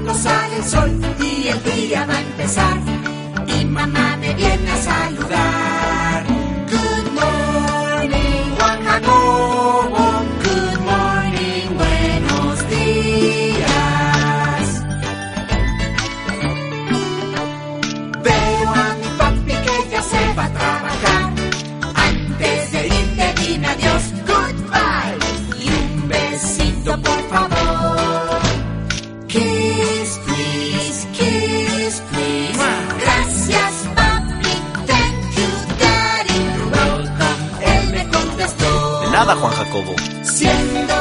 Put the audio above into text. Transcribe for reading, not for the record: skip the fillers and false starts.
cuando sale el sol y el día va a empezar. Y mamá me viene a saludar. Good morning, Juan Jacobo. Good morning, buenos días. Veo a mi papi que ya se va a trabajar. Antes de irte dime adiós, goodbye. Y un besito por favor. Kiss, please, kiss, please. Gracias, papi, thank you, daddy. You're welcome, él me contestó. De nada, Juan Jacobo. Siendo